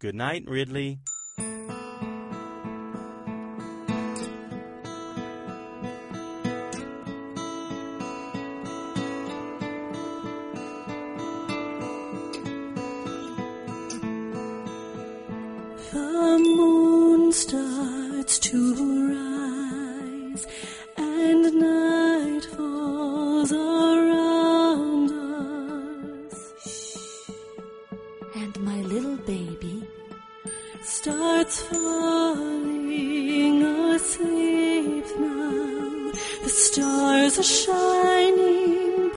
Good night, Ridley. The moon starts to rise, and night falls around us. And my little baby starts falling asleep now. The stars are shining